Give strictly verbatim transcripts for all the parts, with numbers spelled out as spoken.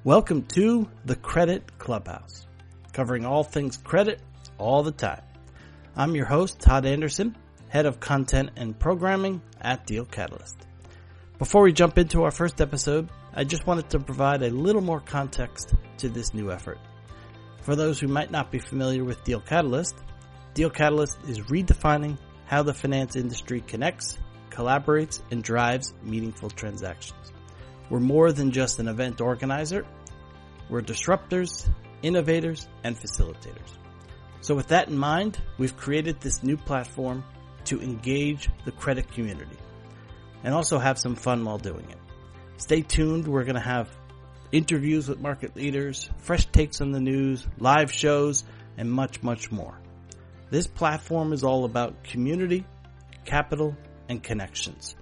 Welcome to the Credit Clubhouse, covering all things credit all the time. I'm your host, Todd Anderson, Head of Content and Programming at Deal Catalyst. Before we jump into our first episode, I just wanted to provide a little more context to this new effort. For those who might not be familiar with Deal Catalyst, Deal Catalyst is redefining how the finance industry connects, collaborates, and drives meaningful transactions. We're more than just an event organizer. We're disruptors, innovators, and facilitators. So with that in mind, we've created this new platform to engage the credit community and also have some fun while doing it. Stay tuned. We're going to have interviews with market leaders, fresh takes on the news, live shows, and much, much more. This platform is all about community, capital, and connections.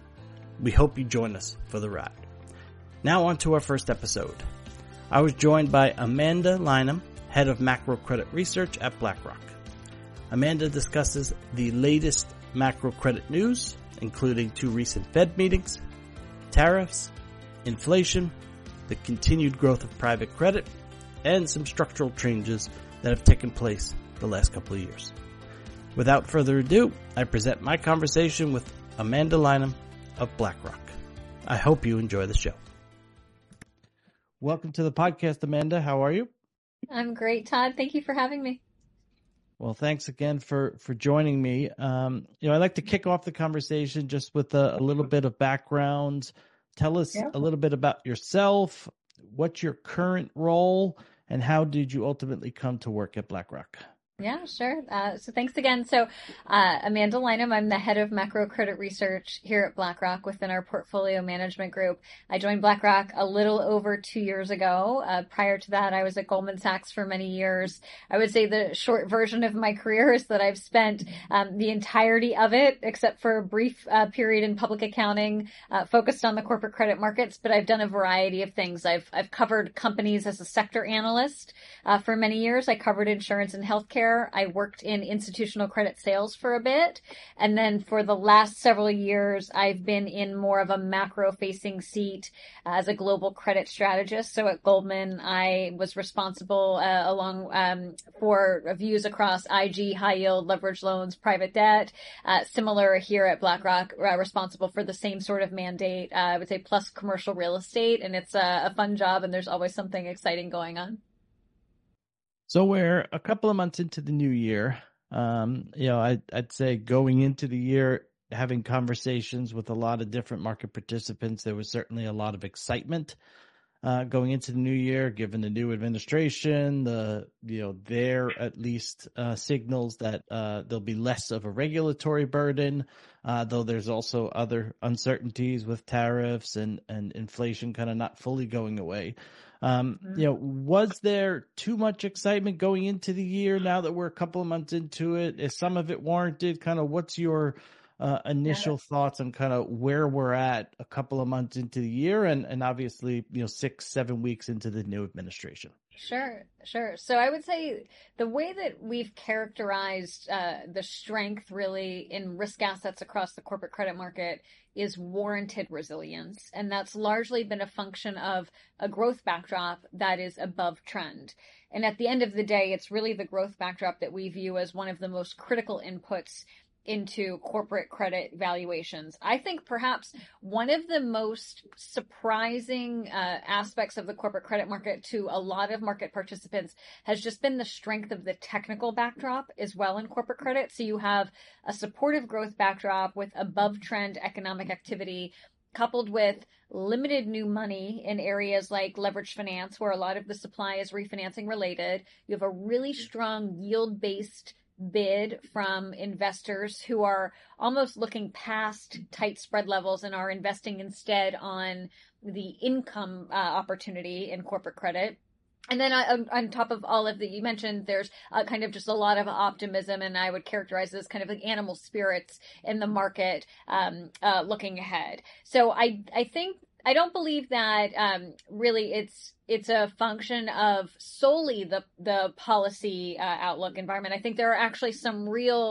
We hope you join us for the ride. Now on to our first episode. I was joined by Amanda Lynam, Head of Macro Credit Research at BlackRock. Amanda discusses the latest macro credit news, including two recent Fed meetings, tariffs, inflation, the continued growth of private credit, and some structural changes that have taken place the last couple of years. Without further ado, I present my conversation with Amanda Lynam of BlackRock. I hope you enjoy the show. Welcome to the podcast, Amanda. How are you? I'm great, Todd. Thank you for having me. Well, thanks again for, for joining me. Um, you know, I like to kick off the conversation just with a, a little bit of background. Tell us yeah. a little bit about yourself. What's your current role, and how did you ultimately come to work at BlackRock? Yeah, sure. Uh, so thanks again. So uh, Amanda Lynam, I'm the head of macro credit research here at BlackRock within our portfolio management group. I joined BlackRock a little over two years ago. Uh, prior to that, I was at Goldman Sachs for many years. I would say the short version of my career is that I've spent um, the entirety of it, except for a brief uh, period in public accounting, uh, focused on the corporate credit markets. But I've done a variety of things. I've I've covered companies as a sector analyst uh, for many years. I covered insurance and healthcare. I worked in institutional credit sales for a bit. And then for the last several years, I've been in more of a macro-facing seat uh, as a global credit strategist. So at Goldman, I was responsible uh, along um, for views across I G, high yield, leverage loans, private debt. Uh, similar here at BlackRock, uh, responsible for the same sort of mandate, uh, I would say, plus commercial real estate. And it's a, a fun job, and there's always something exciting going on. So we're a couple of months into the new year. Um, you know, I, I'd say going into the year, having conversations with a lot of different market participants, there was certainly a lot of excitement uh, going into the new year, given the new administration, the, you know, there at least uh, signals that uh, there'll be less of a regulatory burden, uh, though there's also other uncertainties with tariffs and, and inflation kind of not fully going away. Um, you know, was there too much excitement going into the year now that we're a couple of months into it? Is some of it warranted? Kind of what's your uh, initial thoughts on kind of where we're at a couple of months into the year and, and obviously, you know, six, seven weeks into the new administration? Sure, sure. So I would say the way that we've characterized uh, the strength really in risk assets across the corporate credit market is warranted resilience. And that's largely been a function of a growth backdrop that is above trend. And at the end of the day, it's really the growth backdrop that we view as one of the most critical inputs into corporate credit valuations. I think perhaps one of the most surprising uh, aspects of the corporate credit market to a lot of market participants has just been the strength of the technical backdrop as well in corporate credit. So you have a supportive growth backdrop with above trend economic activity coupled with limited new money in areas like leveraged finance, where a lot of the supply is refinancing related. You have a really strong yield-based bid from investors who are almost looking past tight spread levels and are investing instead on the income uh, opportunity in corporate credit. And then on, on top of all of that, you mentioned there's uh, kind of just a lot of optimism, and I would characterize it as kind of like animal spirits in the market um, uh, looking ahead. So I I think I don't believe that um, really it's it's a function of solely the the policy uh, outlook environment. I think there are actually some real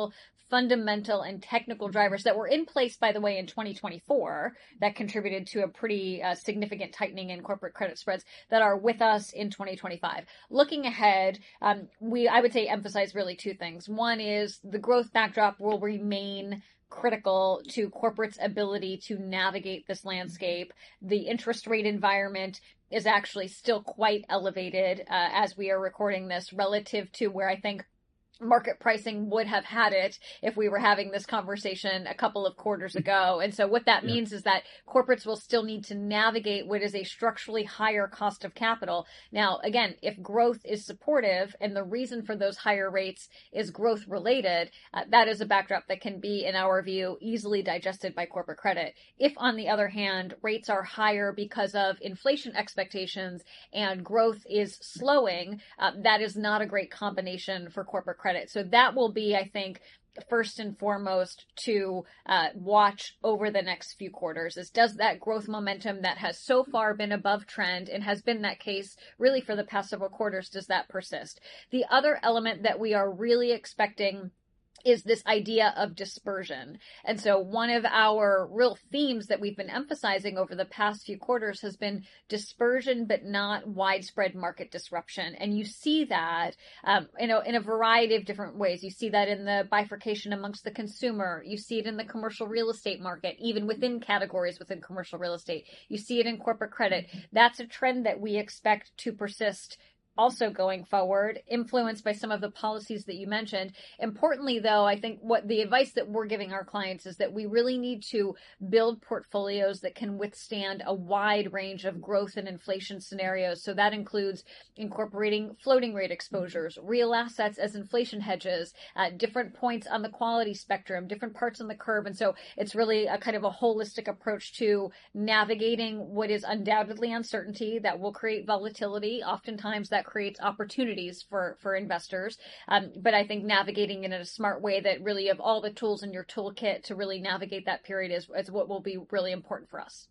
fundamental and technical drivers that were in place, by the way, in twenty twenty-four that contributed to a pretty uh, significant tightening in corporate credit spreads that are with us in twenty twenty-five. Looking ahead, um, we I would say emphasize really two things. One is the growth backdrop will remain critical to corporates' ability to navigate this landscape. The interest rate environment is actually still quite elevated uh, as we are recording this relative to where I think market pricing would have had it if we were having this conversation a couple of quarters ago. And so what that yeah. means is that corporates will still need to navigate what is a structurally higher cost of capital. Now, again, if growth is supportive and the reason for those higher rates is growth related, uh, that is a backdrop that can be, in our view, easily digested by corporate credit. If, on the other hand, rates are higher because of inflation expectations and growth is slowing, uh, that is not a great combination for corporate credit. So that will be, I think, first and foremost to uh, watch over the next few quarters is does that growth momentum that has so far been above trend and has been that case really for the past several quarters, does that persist? The other element that we are really expecting is this idea of dispersion. And so one of our real themes that we've been emphasizing over the past few quarters has been dispersion, but not widespread market disruption. And you see that um, in, a, in a variety of different ways. You see that in the bifurcation amongst the consumer. You see it in the commercial real estate market, even within categories within commercial real estate. You see it in corporate credit. That's a trend that we expect to persist also going forward, influenced by some of the policies that you mentioned. Importantly, though, I think what the advice that we're giving our clients is that we really need to build portfolios that can withstand a wide range of growth and inflation scenarios. So that includes incorporating floating rate exposures, real assets as inflation hedges, uh, different points on the quality spectrum, different parts on the curve. And so it's really a kind of a holistic approach to navigating what is undoubtedly uncertainty that will create volatility. Oftentimes that creates opportunities for, for investors. Um, but I think navigating it in a smart way that really of all the tools in your toolkit to really navigate that period is, is what will be really important for us.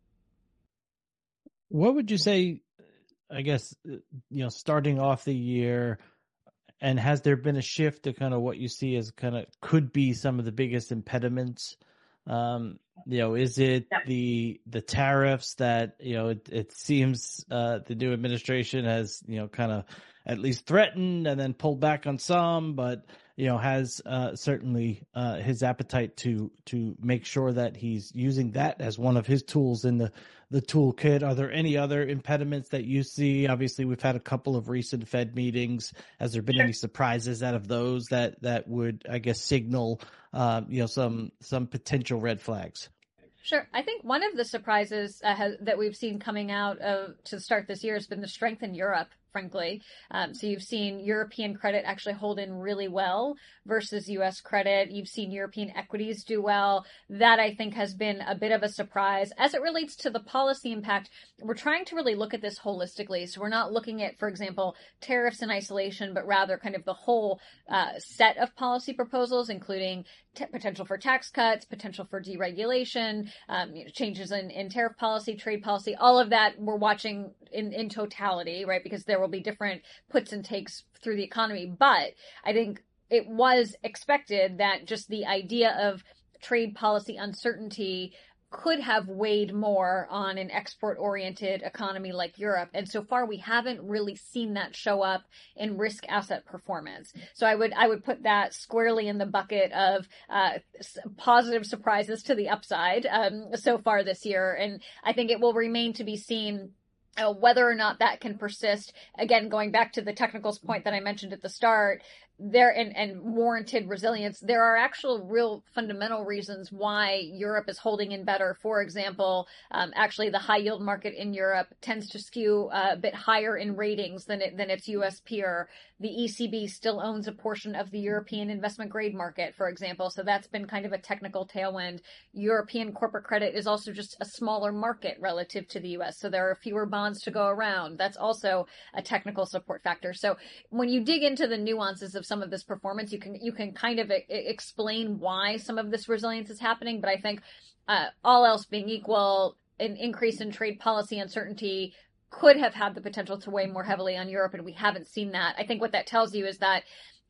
What would you say, I guess, you know, starting off the year, and has there been a shift to kind of what you see as kind of could be some of the biggest impediments? Um, you know, is it the the tariffs that, you know, it, it seems uh, the new administration has, you know, kind of at least threatened and then pulled back on some, but, you know, has uh, certainly uh, his appetite to to make sure that he's using that as one of his tools in the, the toolkit. Are there any other impediments that you see? Obviously, we've had a couple of recent Fed meetings. Has there been Sure. any surprises out of those that, that would, I guess, signal, uh, you know, some some potential red flags? Sure. I think one of the surprises uh, has, that we've seen coming out of to start this year has been the strength in Europe, frankly. Um, so you've seen European credit actually hold in really well versus U S credit. You've seen European equities do well. That, I think, has been a bit of a surprise. As it relates to the policy impact, we're trying to really look at this holistically. So we're not looking at, for example, tariffs in isolation, but rather kind of the whole uh, set of policy proposals, including t- potential for tax cuts, potential for deregulation, um, you know, changes in, in tariff policy, trade policy, all of that we're watching in, in totality, right? Because there will be different puts and takes through the economy. But I think it was expected that just the idea of trade policy uncertainty could have weighed more on an export-oriented economy like Europe. And so far, we haven't really seen that show up in risk asset performance. So I would I would put that squarely in the bucket of uh, positive surprises to the upside um, so far this year. And I think it will remain to be seen Uh, whether or not that can persist. Again, going back to the technicals point that I mentioned at the start, there and, and warranted resilience, there are actual real fundamental reasons why Europe is holding in better. For example, um, actually the high yield market in Europe tends to skew uh, a bit higher in ratings than it, than its U S peer. The E C B still owns a portion of the European investment grade market, for example. So that's been kind of a technical tailwind. European corporate credit is also just a smaller market relative to the U S. So there are fewer bonds to go around. That's also a technical support factor. So when you dig into the nuances of some of this performance, you can you can kind of e- explain why some of this resilience is happening. But I think uh, all else being equal, an increase in trade policy uncertainty could have had the potential to weigh more heavily on Europe, and we haven't seen that. I think what that tells you is that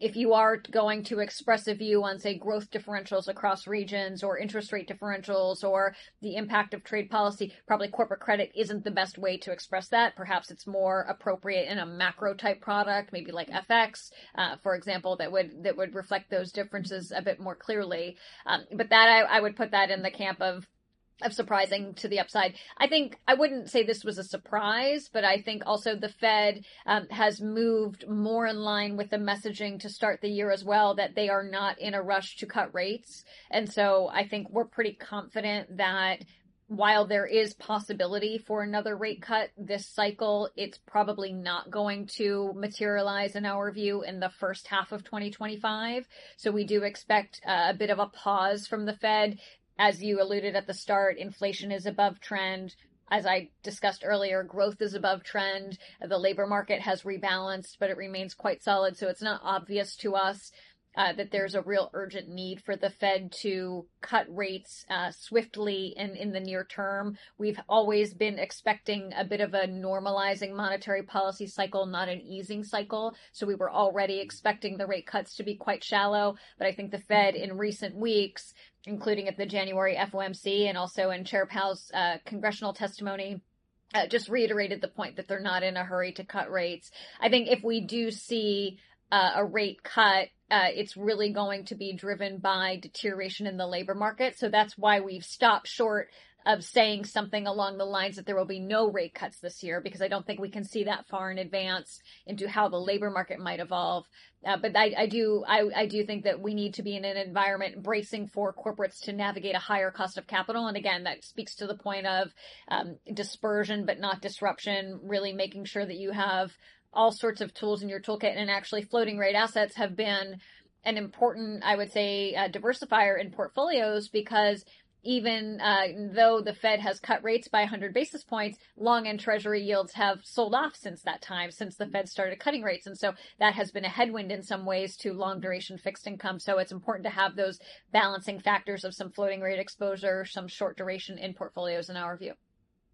if you are going to express a view on, say, growth differentials across regions or interest rate differentials or the impact of trade policy, probably corporate credit isn't the best way to express that. Perhaps it's more appropriate in a macro type product, maybe like F X, uh, for example, that would that would reflect those differences a bit more clearly. Um, but that I, I would put that in the camp of of surprising to the upside. I think I wouldn't say this was a surprise, but I think also the Fed um, has moved more in line with the messaging to start the year as well, that they are not in a rush to cut rates. And so I think we're pretty confident that while there is possibility for another rate cut this cycle, it's probably not going to materialize, in our view, in the first half of twenty twenty-five. So we do expect uh, a bit of a pause from the Fed. As you alluded at the start, inflation is above trend. As I discussed earlier, growth is above trend. The labor market has rebalanced, but it remains quite solid. So it's not obvious to us uh, that there's a real urgent need for the Fed to cut rates uh, swiftly in, in the near term. We've always been expecting a bit of a normalizing monetary policy cycle, not an easing cycle. So we were already expecting the rate cuts to be quite shallow. But I think the Fed in recent weeks, including at the January F O M C and also in Chair Powell's uh, congressional testimony, uh, just reiterated the point that they're not in a hurry to cut rates. I think if we do see uh, a rate cut, uh, it's really going to be driven by deterioration in the labor market. So that's why we've stopped short of saying something along the lines that there will be no rate cuts this year, because I don't think we can see that far in advance into how the labor market might evolve. Uh, but I, I do, I, I do think that we need to be in an environment bracing for corporates to navigate a higher cost of capital. And again, that speaks to the point of um, dispersion, but not disruption, really making sure that you have all sorts of tools in your toolkit. And actually floating rate assets have been an important, I would say, uh, diversifier in portfolios, because even uh, though the Fed has cut rates by one hundred basis points, long end Treasury yields have sold off since that time, since the Fed started cutting rates. And so that has been a headwind in some ways to long duration fixed income. So it's important to have those balancing factors of some floating rate exposure, some short duration in portfolios, in our view.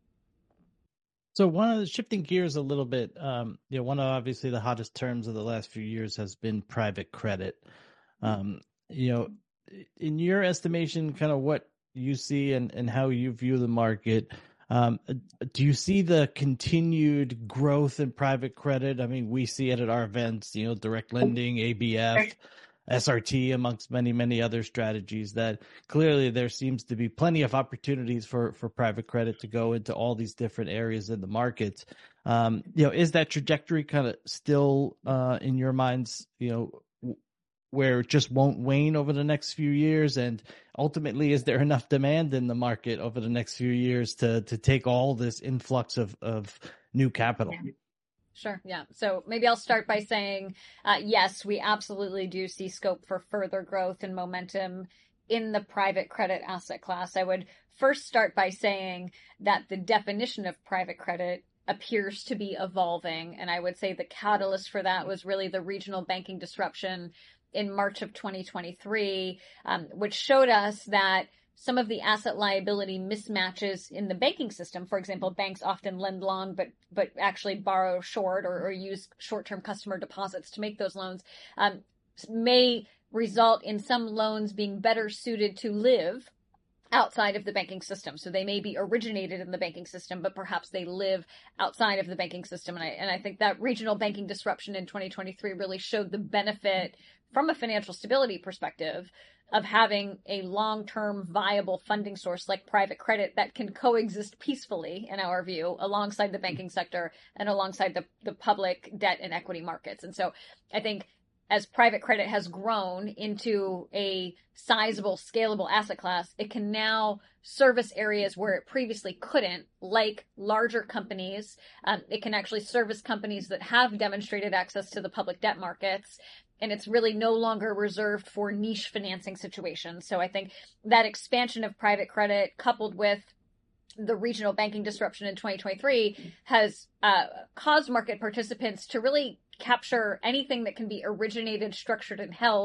So one of the shifting gears a little bit, um, you know, one of obviously the hottest terms of the last few years has been private credit. Um, you know, in your estimation, kind of what you see and, and how you view the market, um, do you see the continued growth in private credit? I mean, we see it at our events, you know, direct lending, A B F, S R T, amongst many, many other strategies, that clearly there seems to be plenty of opportunities for, for private credit to go into all these different areas in the market. Um, you know, is that trajectory kind of still uh, in your minds, you know, where it just won't wane over the next few years? And ultimately, is there enough demand in the market over the next few years to to take all this influx of, of new capital? Yeah. Sure. Yeah. So maybe I'll start by saying, uh, yes, we absolutely do see scope for further growth and momentum in the private credit asset class. I would first start by saying that the definition of private credit appears to be evolving. And I would say the catalyst for that was really the regional banking disruption in March of twenty twenty-three, um, which showed us that some of the asset liability mismatches in the banking system, for example, banks often lend long, but but actually borrow short or, or use short-term customer deposits to make those loans, um, may result in some loans being better suited to live outside of the banking system. So they may be originated in the banking system, but perhaps they live outside of the banking system. And I, and I think that regional banking disruption in twenty twenty-three really showed the benefit from a financial stability perspective of having a long-term viable funding source like private credit that can coexist peacefully, in our view, alongside the banking sector and alongside the, the public debt and equity markets. And so I think as private credit has grown into a sizable, scalable asset class, it can now service areas where it previously couldn't, like larger companies. Um, it can actually service companies that have demonstrated access to the public debt markets. And it's really no longer reserved for niche financing situations. So I think that expansion of private credit, coupled with the regional banking disruption in twenty twenty-three, has uh, caused market participants to really capture anything that can be originated, structured, and held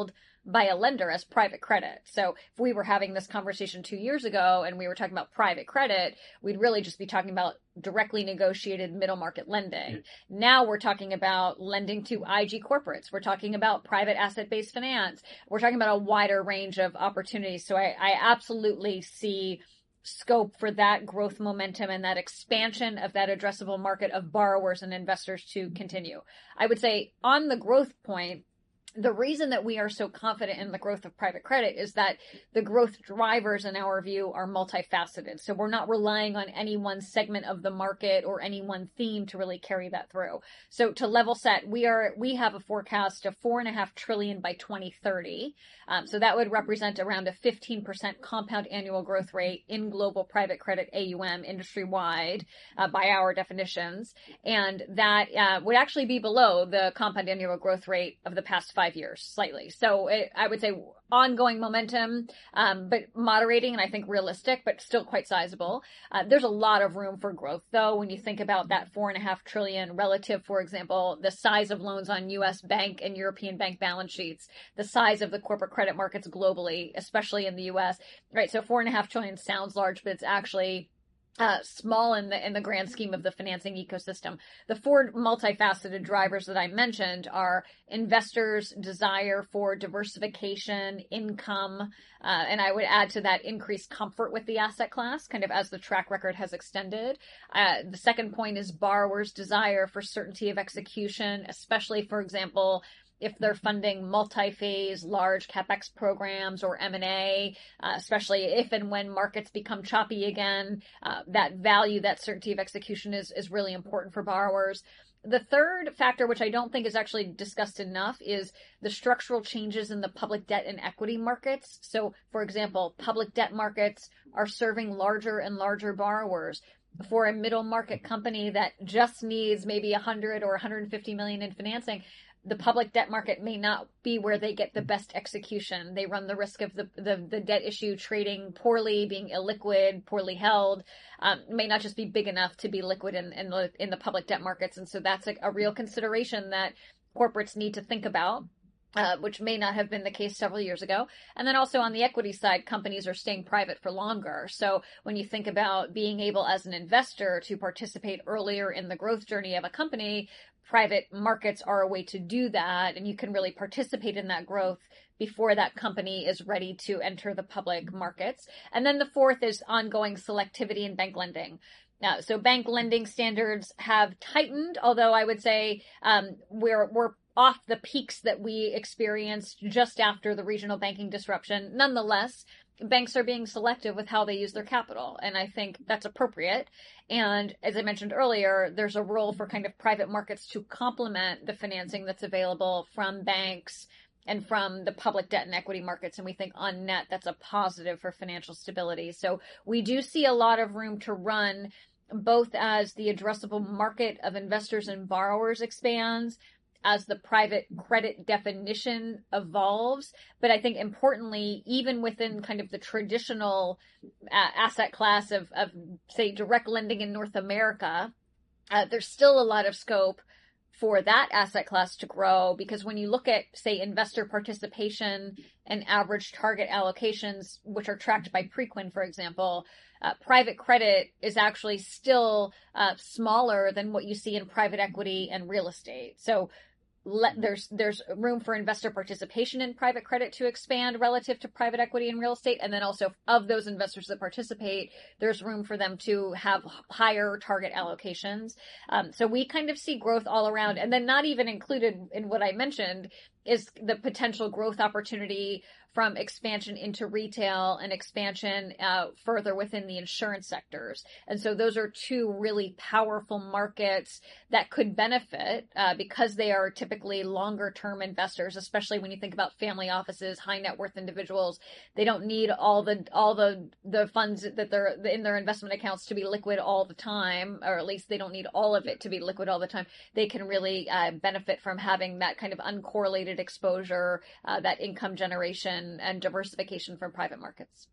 by a lender as private credit. So if we were having this conversation two years ago and we were talking about private credit, we'd really just be talking about directly negotiated middle market lending. Mm-hmm. Now we're talking about lending to I G corporates. We're talking about private asset-based finance. We're talking about a wider range of opportunities. So I, I absolutely see scope for that growth momentum and that expansion of that addressable market of borrowers and investors to continue. I would say on the growth point, the reason that we are so confident in the growth of private credit is that the growth drivers, in our view, are multifaceted. So we're not relying on any one segment of the market or any one theme to really carry that through. So to level set, we are we have a forecast of four and a half trillion by twenty thirty. Um, so that would represent around a fifteen percent compound annual growth rate in global private credit A U M industry wide uh, by our definitions, and that uh, would actually be below the compound annual growth rate of the past five. Five years, slightly. So it, I would say ongoing momentum, um, but moderating and I think realistic, but still quite sizable. Uh, there's a lot of room for growth, though, when you think about that four and a half trillion relative, for example, the size of loans on U S bank and European bank balance sheets, the size of the corporate credit markets globally, especially in the U S, right? So four and a half trillion sounds large, but it's actually Uh, small in the in the grand scheme of the financing ecosystem. The four multifaceted drivers that I mentioned are investors' desire for diversification, income, uh, and I would add to that increased comfort with the asset class, kind of as the track record has extended. Uh, the second point is borrowers' desire for certainty of execution, especially, for example, if they're funding multi-phase large CapEx programs or M and A, uh, especially if and when markets become choppy again, uh, that value, that certainty of execution is, is really important for borrowers. The third factor, which I don't think is actually discussed enough, is the structural changes in the public debt and equity markets. So, for example, public debt markets are serving larger and larger borrowers. For a middle market company that just needs maybe one hundred or one hundred fifty million in financing, the public debt market may not be where they get the best execution. They run the risk of the, the, the debt issue trading poorly, being illiquid, poorly held, um, may not just be big enough to be liquid in, in, the, in the public debt markets. And so that's a, a real consideration that corporates need to think about. Uh, which may not have been the case several years ago. And then also on the equity side, companies are staying private for longer. So when you think about being able as an investor to participate earlier in the growth journey of a company, private markets are a way to do that. And you can really participate in that growth before that company is ready to enter the public markets. And then the fourth is ongoing selectivity in bank lending. Now, so bank lending standards have tightened, although I would say um, we're we're off the peaks that we experienced just after the regional banking disruption. Nonetheless, banks are being selective with how they use their capital, and I think that's appropriate. And as I mentioned earlier, there's a role for kind of private markets to complement the financing that's available from banks and from the public debt and equity markets. And we think on net, that's a positive for financial stability. So we do see a lot of room to run, both as the addressable market of investors and borrowers expands, as the private credit definition evolves. But I think importantly, even within kind of the traditional uh, asset class of, of, say, direct lending in North America, uh, there's still a lot of scope for that asset class to grow, because when you look at, say, investor participation and average target allocations, which are tracked by Preqin, for example, uh, private credit is actually still uh, smaller than what you see in private equity and real estate. So Let, there's there's room for investor participation in private credit to expand relative to private equity and real estate. And then also of those investors that participate, there's room for them to have higher target allocations. Um, so we kind of see growth all around. And then not even included in what I mentioned is the potential growth opportunity from expansion into retail and expansion uh, further within the insurance sectors. And so those are two really powerful markets that could benefit uh, because they are typically longer term investors, especially when you think about family offices, high net worth individuals. They don't need all the all the the funds that they're in their investment accounts to be liquid all the time, or at least they don't need all of it to be liquid all the time. They can really uh, benefit from having that kind of uncorrelated exposure, uh, that income generation and diversification from private markets.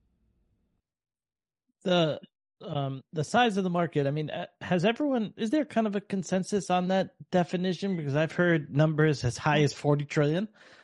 The um, the size of the market, I mean, has everyone, is there kind of a consensus on that definition? Because I've heard numbers as high as forty trillion.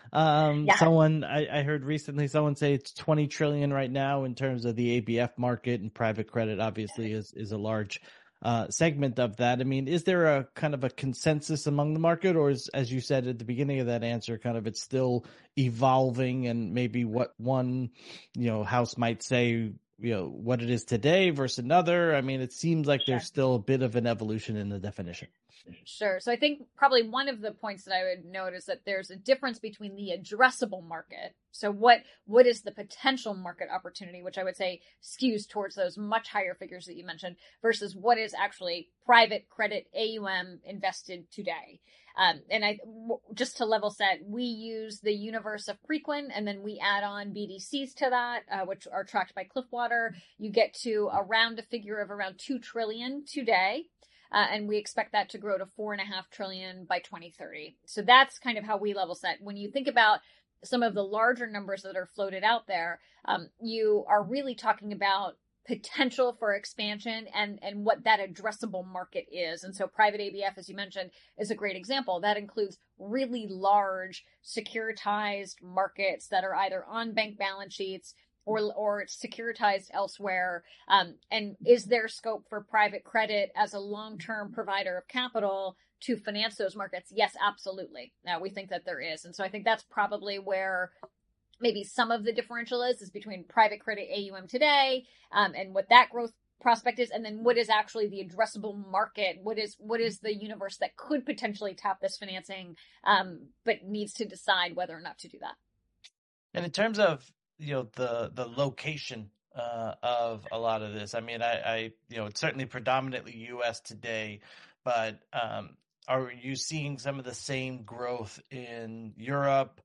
Um, Yeah. someone I, I heard recently, someone say it's twenty trillion right now in terms of the A B F market, and private credit obviously is, is a large uh, segment of that. I mean, is there a kind of a consensus among the market, or is, as you said at the beginning of that answer, kind of it's still evolving, and maybe what one, you know, house might say, you know, what it is today versus another? I mean, it seems like there's still a bit of an evolution in the definition. Sure. So I think probably one of the points that I would note is that there's a difference between the addressable market. So what what is the potential market opportunity, which I would say skews towards those much higher figures that you mentioned, versus what is actually private credit A U M invested today. Um, and I just to level set, we use the universe of Preqin, and then we add on B D Cs to that, uh, which are tracked by Cliffwater. You get to around a figure of around two trillion today. Uh, and we expect that to grow to four and a half trillion by twenty thirty. So that's kind of how we level set. When you think about some of the larger numbers that are floated out there, um, you are really talking about potential for expansion and, and what that addressable market is. And so private A B F, as you mentioned, is a great example. That includes really large securitized markets that are either on bank balance sheets or or it's securitized elsewhere. Um, and is there scope for private credit as a long-term provider of capital to finance those markets? Yes, absolutely. Now, we think that there is. And so I think that's probably where maybe some of the differential is, is between private credit A U M today um, and what that growth prospect is, and then what is actually the addressable market? What is what is the universe that could potentially tap this financing, um, but needs to decide whether or not to do that? And in terms of you know, the, the location, uh, of a lot of this. I mean, I, I, you know, it's certainly predominantly U S today, but, um, are you seeing some of the same growth in Europe,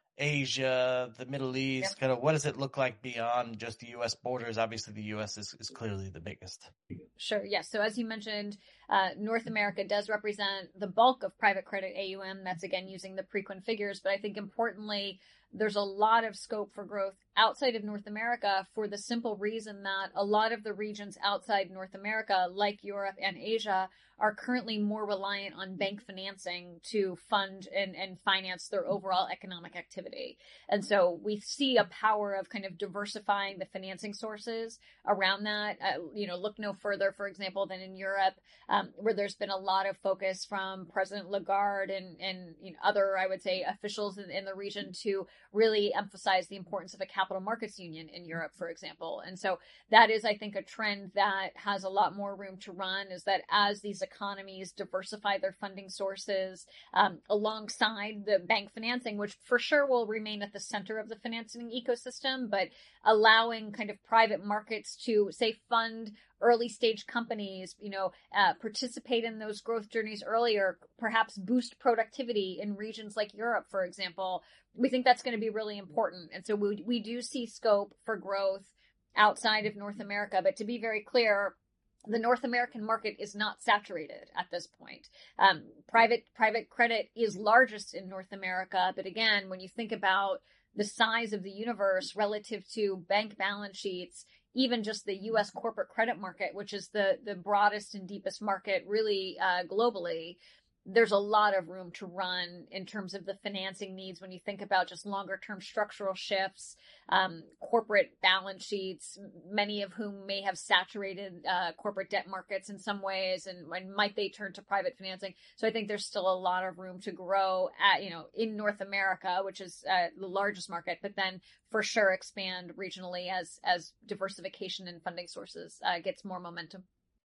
Asia, the Middle East? Yep. Kind of what does it look like beyond just the U S borders? Obviously, the U S is, is clearly the biggest. Sure. Yes. So as you mentioned, uh, North America does represent the bulk of private credit A U M. That's again using the Preqin figures. But I think importantly, there's a lot of scope for growth outside of North America for the simple reason that a lot of the regions outside North America, like Europe and Asia, are currently more reliant on bank financing to fund and, and finance their overall economic activity. And so we see a power of kind of diversifying the financing sources around that. Uh, you know, look no further, for example, than in Europe, um, where there's been a lot of focus from President Lagarde and, and you know, other, I would say, officials in, in the region to really emphasize the importance of a capital markets union in Europe, for example. And so that is, I think, a trend that has a lot more room to run, is that as these economies diversify their funding sources um, alongside the bank financing, which for sure will remain at the center of the financing ecosystem, but allowing kind of private markets to, say, fund early stage companies, you know, uh, participate in those growth journeys earlier, perhaps boost productivity in regions like Europe, for example. We think that's going to be really important. And so we, we do see scope for growth outside of North America. But to be very clear, the North American market is not saturated at this point. Um, private private credit is largest in North America. But again, when you think about the size of the universe relative to bank balance sheets, even just the U S corporate credit market, which is the, the broadest and deepest market really uh, globally, there's a lot of room to run in terms of the financing needs when you think about just longer term structural shifts, um, corporate balance sheets, many of whom may have saturated uh, corporate debt markets in some ways, and when might they turn to private financing. So I think there's still a lot of room to grow at, you know, in North America, which is uh, the largest market, but then for sure expand regionally as, as diversification in funding sources uh, gets more momentum.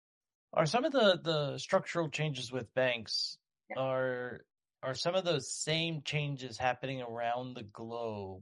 Are some of the, the structural changes with banks, yeah. are are some of those same changes happening around the globe,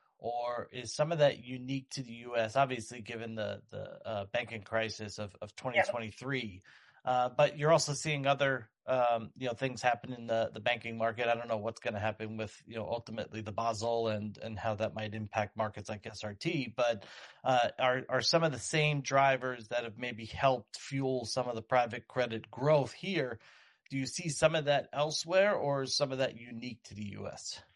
or is some of that unique to the U S? Obviously, given the the uh, banking crisis of, of twenty twenty-three, yeah. uh, but you're also seeing other um, you know things happen in the, the banking market. I don't know what's going to happen with you know ultimately the Basel and and how that might impact markets like S R T. But uh, are are some of the same drivers that have maybe helped fuel some of the private credit growth here? Do you see some of that elsewhere, or is some of that unique to the U S?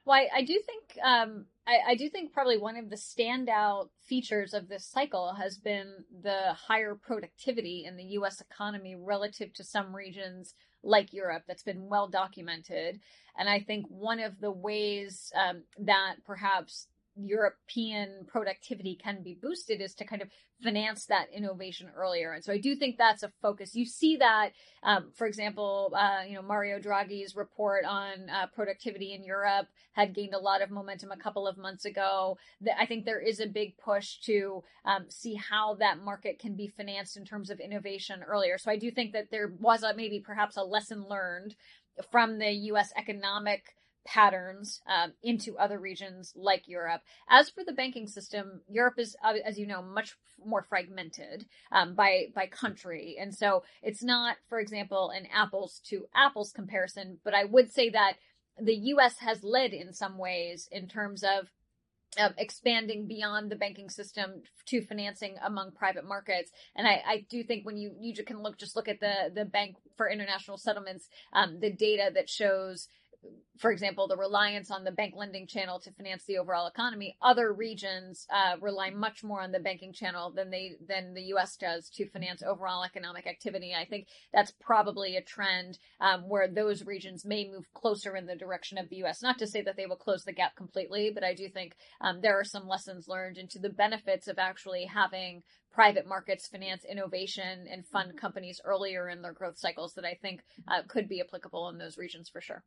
Well, I, I do think um, I, I do think probably one of the standout features of this cycle has been the higher productivity in the U S economy relative to some regions like Europe that's been well documented. And I think one of the ways um, that perhaps European productivity can be boosted is to kind of finance that innovation earlier. And so I do think that's a focus. You see that, um, for example, uh, you know, Mario Draghi's report on uh, productivity in Europe had gained a lot of momentum a couple of months ago. I think there is a big push to um, see how that market can be financed in terms of innovation earlier. So I do think that there was a, maybe perhaps a lesson learned from the U S economic patterns um, into other regions like Europe. As for the banking system, Europe is, uh, as you know, much more fragmented um, by by country, and so it's not, for example, an apples to apples comparison. But I would say that the U S has led in some ways in terms of Um, expanding beyond the banking system to financing among private markets. And I, I do think when you, you can look, just look at the, the Bank for International Settlements, um, the data that shows, for example, the reliance on the bank lending channel to finance the overall economy. Other regions uh, rely much more on the banking channel than they than the U S does to finance overall economic activity. I think that's probably a trend um, where those regions may move closer in the direction of the U S. Not to say that they will close the gap completely, but I do think um, there are some lessons learned into the benefits of actually having private markets finance innovation and fund companies earlier in their growth cycles that I think uh, could be applicable in those regions for sure.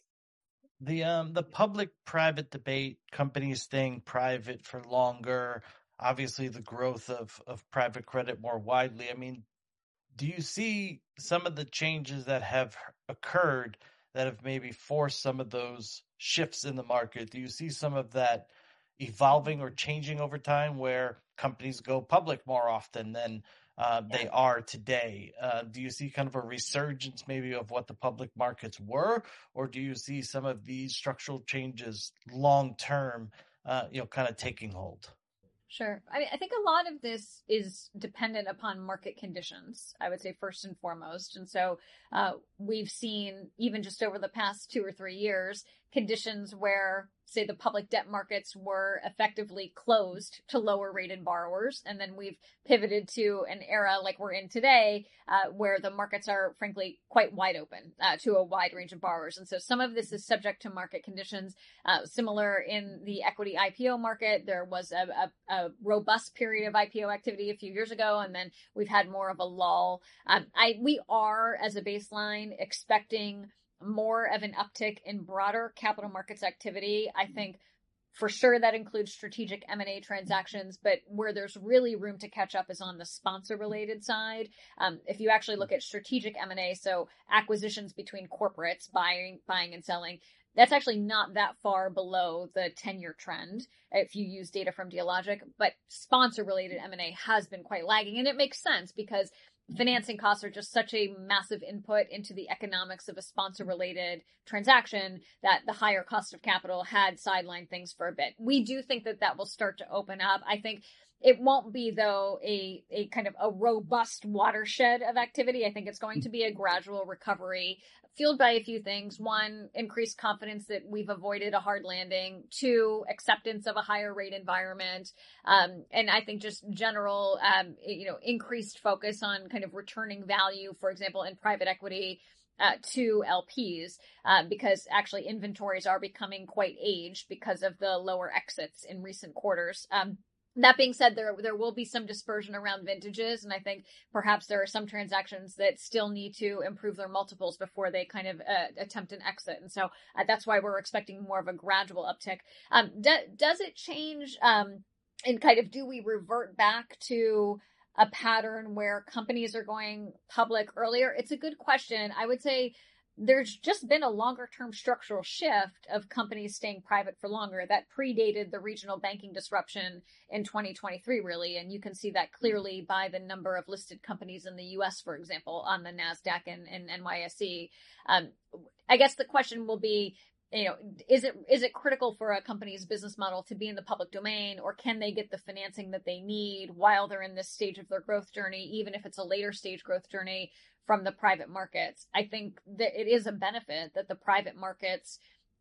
The um the public-private debate, companies staying private for longer, obviously the growth of, of private credit more widely. I mean, do you see some of the changes that have occurred that have maybe forced some of those shifts in the market? Do you see some of that evolving or changing over time where companies go public more often than uh, they are today? Uh, do you see kind of a resurgence maybe of what the public markets were, or do you see some of these structural changes long term, uh, you know, kind of taking hold? Sure. I mean, I think a lot of this is dependent upon market conditions, I would say, first and foremost. And so uh, we've seen, even just over the past two or three years, conditions where, say, the public debt markets were effectively closed to lower rated borrowers. And then we've pivoted to an era like we're in today, uh, where the markets are, frankly, quite wide open uh, to a wide range of borrowers. And so some of this is subject to market conditions. Uh, similar in the equity I P O market, there was a, a, a robust period of I P O activity a few years ago, and then we've had more of a lull. Um, I we are, as a baseline, expecting more of an uptick in broader capital markets activity. I think for sure that includes strategic M and A transactions, but where there's really room to catch up is on the sponsor related side. Um, if you actually look at strategic M and A, so acquisitions between corporates buying, buying and selling, that's actually not that far below the ten-year trend if you use data from Dealogic, but sponsor-related M and A has been quite lagging, and it makes sense because financing costs are just such a massive input into the economics of a sponsor-related transaction that the higher cost of capital had sidelined things for a bit. We do think that that will start to open up. I think it won't be, though, a, a kind of a robust watershed of activity. I think it's going to be a gradual recovery fueled by a few things. One, increased confidence that we've avoided a hard landing. Two, acceptance of a higher rate environment. Um, and I think just general, um, you know, increased focus on kind of returning value, for example, in private equity Uh, to L Ps, uh, because actually inventories are becoming quite aged because of the lower exits in recent quarters. Um, That being said, there there will be some dispersion around vintages, and I think perhaps there are some transactions that still need to improve their multiples before they kind of uh, attempt an exit, and so uh, that's why we're expecting more of a gradual uptick. Um, do, does it change? Um, and kind of do we revert back to a pattern where companies are going public earlier? It's a good question. I would say there's just been a longer term structural shift of companies staying private for longer that predated the regional banking disruption in twenty twenty-three, really. And you can see that clearly by the number of listed companies in the U S, for example, on the NASDAQ and, and N Y S E. Um, I guess the question will be, you know, is it is it critical for a company's business model to be in the public domain, or can they get the financing that they need while they're in this stage of their growth journey, even if it's a later stage growth journey, from the private markets? I think that it is a benefit that the private markets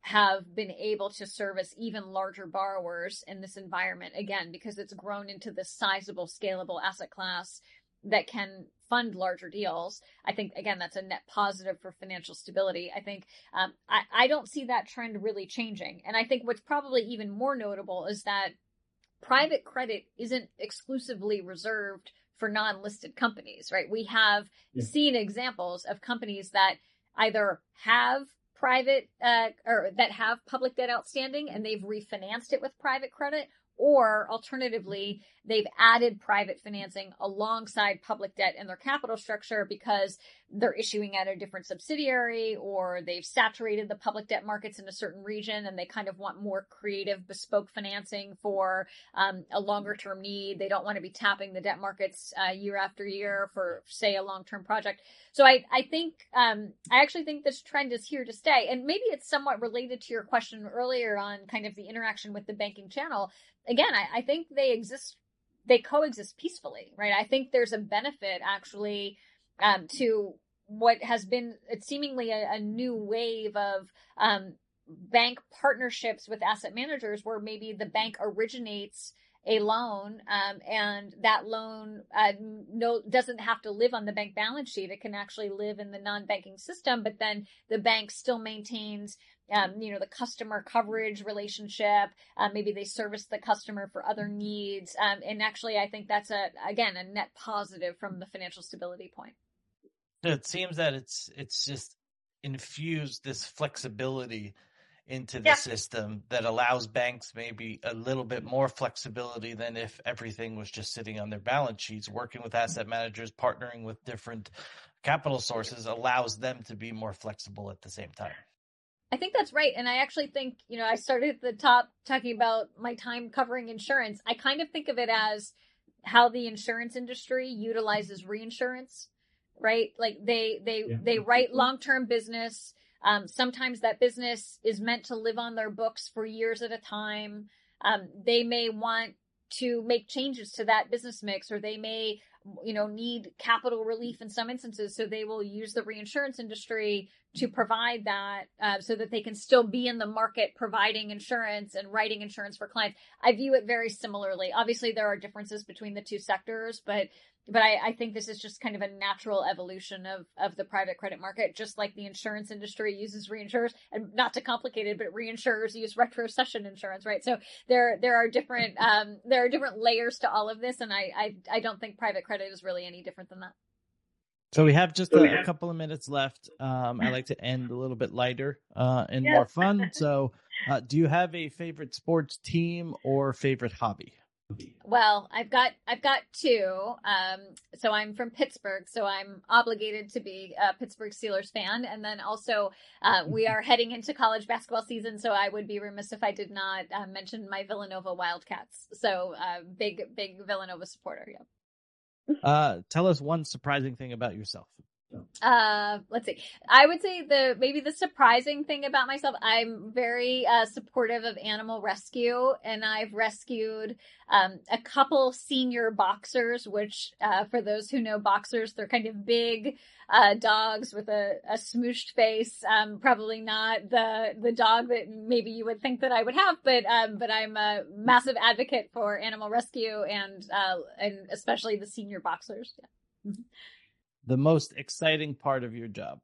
have been able to service even larger borrowers in this environment, again, because it's grown into this sizable, scalable asset class that can fund larger deals. I think, again, that's a net positive for financial stability. I think um, I, I don't see that trend really changing. And I think what's probably even more notable is that private credit isn't exclusively reserved for non-listed companies, right? We have yeah. seen examples of companies that either have private uh, or that have public debt outstanding and they've refinanced it with private credit, or alternatively, they've added private financing alongside public debt in their capital structure because they're issuing at a different subsidiary, or they've saturated the public debt markets in a certain region and they kind of want more creative, bespoke financing for um, a longer term need. They don't want to be tapping the debt markets uh, year after year for, say, a long-term project. So I, I think, um, I actually think this trend is here to stay. And maybe it's somewhat related to your question earlier on kind of the interaction with the banking channel. Again, I, I think they exist, they coexist peacefully, right? I think there's a benefit actually um, to what has been it's seemingly a, a new wave of um, bank partnerships with asset managers, where maybe the bank originates a loan um, and that loan uh, no doesn't have to live on the bank balance sheet. It can actually live in the non-banking system, but then the bank still maintains Um, you know, the customer coverage relationship. Uh, maybe they service the customer for other needs. Um, and actually, I think that's, a again, a net positive from the financial stability point. It seems that it's it's just infused this flexibility into the yeah. system that allows banks maybe a little bit more flexibility than if everything was just sitting on their balance sheets. Working with asset managers, partnering with different capital sources allows them to be more flexible at the same time. I think that's right. And I actually think, you know, I started at the top talking about my time covering insurance. I kind of think of it as how the insurance industry utilizes reinsurance, right? Like they, they, yeah. they write long-term business. Um, sometimes that business is meant to live on their books for years at a time. Um, they may want to make changes to that business mix, or they may, you know, need capital relief in some instances. So they will use the reinsurance industry to provide that uh, so that they can still be in the market providing insurance and writing insurance for clients. I view it very similarly. Obviously, there are differences between the two sectors, but but I, I think this is just kind of a natural evolution of, of the private credit market, just like the insurance industry uses reinsurers, and not to complicate it, but reinsurers use retrocession insurance, right? So there there are different um, there are different layers to all of this, and I, I I don't think private credit is really any different than that. So we have just a, a couple of minutes left. Um, I like to end a little bit lighter uh, and yeah. more fun. So uh, do you have a favorite sports team or favorite hobby? Well, I've got I've got two. Um, so I'm from Pittsburgh, so I'm obligated to be a Pittsburgh Steelers fan. And then also uh, we are heading into college basketball season, so I would be remiss if I did not uh, mention my Villanova Wildcats. So uh, big, big Villanova supporter, yeah. Uh, tell us one surprising thing about yourself. Uh, let's see. I would say the, maybe the surprising thing about myself, I'm very, uh, supportive of animal rescue, and I've rescued, um, a couple senior boxers, which, uh, for those who know boxers, they're kind of big, uh, dogs with a, a smooshed face. Um, probably not the, the dog that maybe you would think that I would have, but, um, but I'm a massive advocate for animal rescue and, uh, and especially the senior boxers. Yeah. The most exciting part of your job?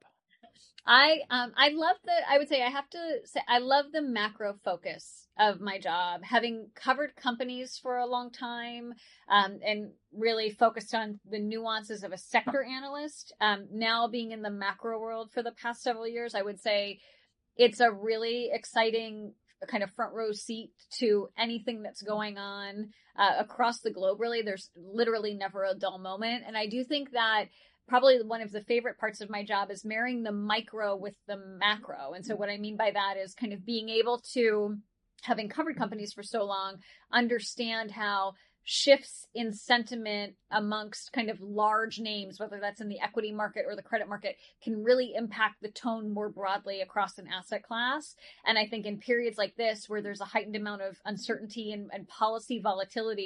I um I love the I would say I have to say I love the macro focus of my job. Having covered companies for a long time um, and really focused on the nuances of a sector analyst, um, now being in the macro world for the past several years, I would say it's a really exciting kind of front row seat to anything that's going on uh, across the globe. Really, there's literally never a dull moment, and I do think that probably one of the favorite parts of my job is marrying the micro with the macro. And so what I mean by that is kind of being able to, having covered companies for so long, understand how shifts in sentiment amongst kind of large names, whether that's in the equity market or the credit market, can really impact the tone more broadly across an asset class. And I think in periods like this, where there's a heightened amount of uncertainty and, and policy volatility,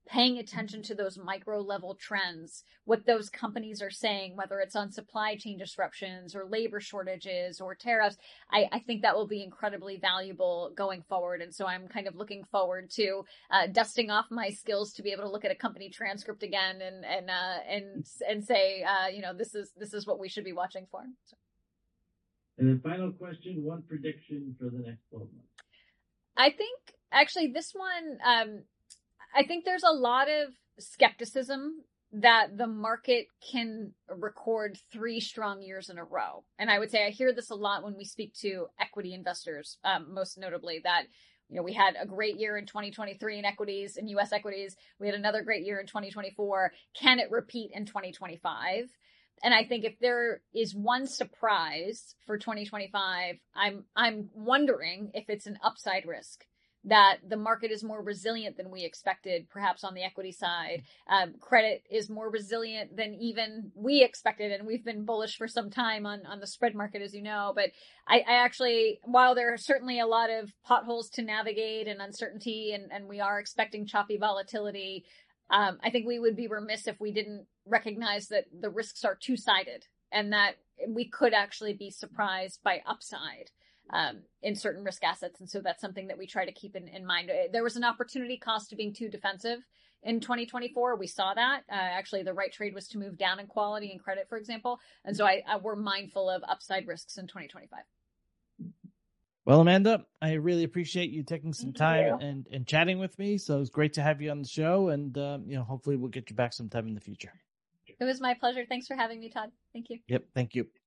paying attention to those micro level trends, what those companies are saying, whether it's on supply chain disruptions or labor shortages or tariffs, I, I think that will be incredibly valuable going forward. And so I'm kind of looking forward to uh, dusting off my skills to be able to look at a company transcript again and and uh, and and say, uh, you know, this is this is what we should be watching for. So. And then final question, one prediction for the next twelve months. I think actually this one, um, I think there's a lot of skepticism that the market can record three strong years in a row. And I would say I hear this a lot when we speak to equity investors, um, most notably that, you know, we had a great year in twenty twenty-three in equities, in U S equities. We had another great year in twenty twenty-four. Can it repeat in twenty twenty-five? And I think if there is one surprise for twenty twenty-five, I'm I'm wondering if it's an upside risk, that the market is more resilient than we expected, perhaps on the equity side. Um, credit is more resilient than even we expected, and we've been bullish for some time on, on the spread market, as you know. But I, I actually, while there are certainly a lot of potholes to navigate and uncertainty, and, and we are expecting choppy volatility, Um, I think we would be remiss if we didn't recognize that the risks are two-sided and that we could actually be surprised by upside um, in certain risk assets. And so that's something that we try to keep in, in mind. There was an opportunity cost to being too defensive in twenty twenty-four. We saw that. Uh, actually, the right trade was to move down in quality and credit, for example. And so I, I, we're mindful of upside risks in twenty twenty-five. Well, Amanda, I really appreciate you taking some Thank time you. and, and chatting with me. So it's great to have you on the show, and um, you know, hopefully we'll get you back sometime in the future. It was my pleasure. Thanks for having me, Todd. Thank you. Yep, thank you.